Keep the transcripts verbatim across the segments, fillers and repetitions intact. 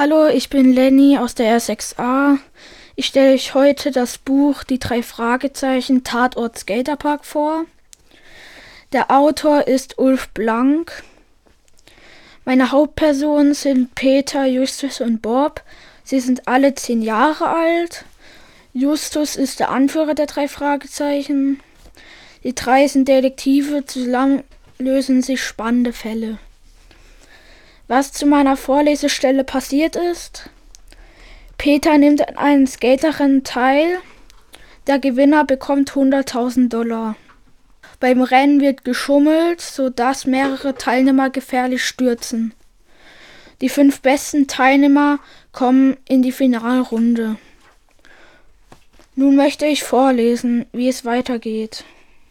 Hallo, ich bin Lenny aus der R sechs a. Ich stelle euch heute das Buch Die drei Fragezeichen Tatort Skaterpark vor. Der Autor ist Ulf Blank. Meine Hauptpersonen sind Peter, Justus und Bob. Sie sind alle zehn Jahre alt. Justus ist der Anführer der drei Fragezeichen. Die drei sind Detektive, zusammen lösen sich spannende Fälle. Was zu meiner Vorlesestelle passiert ist: Peter nimmt an einem Skaterrennen teil. Der Gewinner bekommt hunderttausend Dollar. Beim Rennen wird geschummelt, sodass mehrere Teilnehmer gefährlich stürzen. Die fünf besten Teilnehmer kommen in die Finalrunde. Nun möchte ich vorlesen, wie es weitergeht.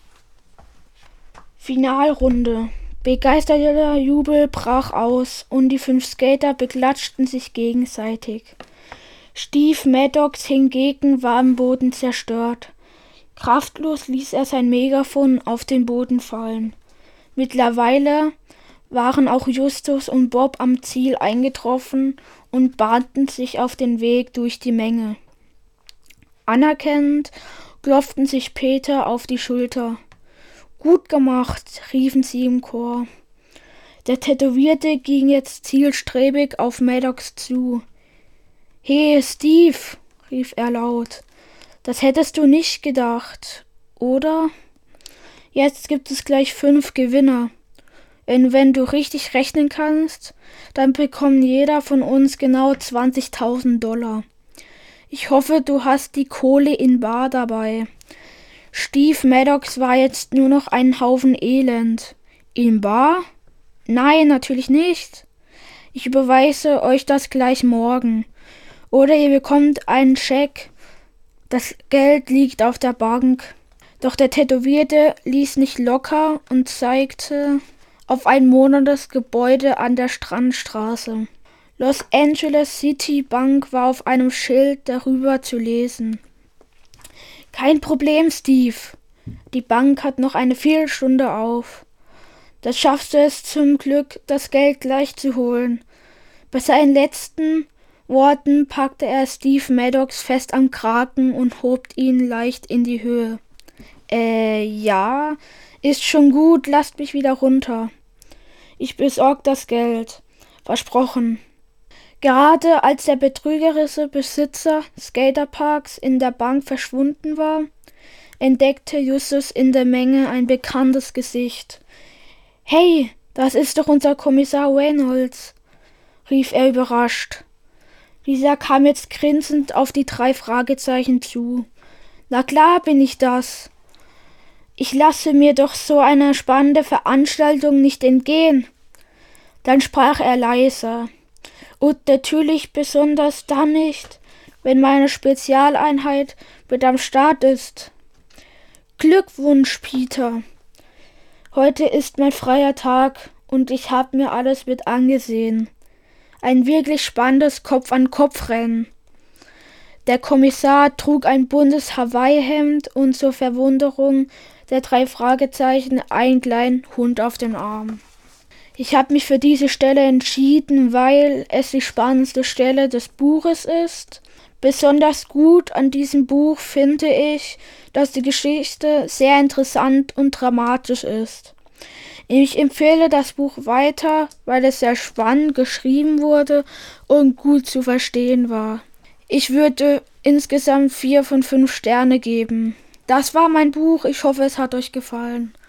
Finalrunde. Begeisterter Jubel brach aus und die fünf Skater beklatschten sich gegenseitig. Steve Maddox hingegen war am Boden zerstört. Kraftlos ließ er sein Megafon auf den Boden fallen. Mittlerweile waren auch Justus und Bob am Ziel eingetroffen und bahnten sich auf den Weg durch die Menge. Anerkennend klopften sich Peter auf die Schulter. »Gut gemacht«, riefen sie im Chor. Der Tätowierte ging jetzt zielstrebig auf Maddox zu. »Hey, Steve«, rief er laut, »das hättest du nicht gedacht, oder? Jetzt gibt es gleich fünf Gewinner. Und wenn du richtig rechnen kannst, dann bekommt jeder von uns genau zwanzigtausend Dollar. Ich hoffe, du hast die Kohle in bar dabei.« Steve Maddox war jetzt nur noch ein Haufen Elend. In bar? Nein, natürlich nicht. Ich überweise euch das gleich morgen. Oder ihr bekommt einen Scheck. Das Geld liegt auf der Bank. Doch der Tätowierte ließ nicht locker und zeigte auf ein modernes Gebäude an der Strandstraße. Los Angeles City Bank war auf einem Schild darüber zu lesen. »Kein Problem, Steve. Die Bank hat noch eine Viertelstunde auf. Das schaffst du es zum Glück, das Geld gleich zu holen.« Bei seinen letzten Worten packte er Steve Maddox fest am Kragen und hob ihn leicht in die Höhe. »Äh, ja, ist schon gut, lasst mich wieder runter. Ich besorg das Geld. Versprochen.« Gerade als der betrügerische Besitzer Skaterparks in der Bank verschwunden war, entdeckte Justus in der Menge ein bekanntes Gesicht. »Hey, das ist doch unser Kommissar Reynolds«, rief er überrascht. Dieser kam jetzt grinsend auf die drei Fragezeichen zu. »Na klar bin ich das. Ich lasse mir doch so eine spannende Veranstaltung nicht entgehen.« Dann sprach er leiser. »Und natürlich besonders dann nicht, wenn meine Spezialeinheit mit am Start ist. Glückwunsch, Peter. Heute ist mein freier Tag und ich habe mir alles mit angesehen. Ein wirklich spannendes Kopf-an-Kopf-Rennen.« Der Kommissar trug ein buntes Hawaii-Hemd und zur Verwunderung der drei Fragezeichen einen kleinen Hund auf dem Arm. »Ich habe mich für diese Stelle entschieden, weil es die spannendste Stelle des Buches ist. Besonders gut an diesem Buch finde ich, dass die Geschichte sehr interessant und dramatisch ist. Ich empfehle das Buch weiter, weil es sehr spannend geschrieben wurde und gut zu verstehen war. Ich würde insgesamt vier von fünf Sterne geben. Das war mein Buch, ich hoffe, es hat euch gefallen.«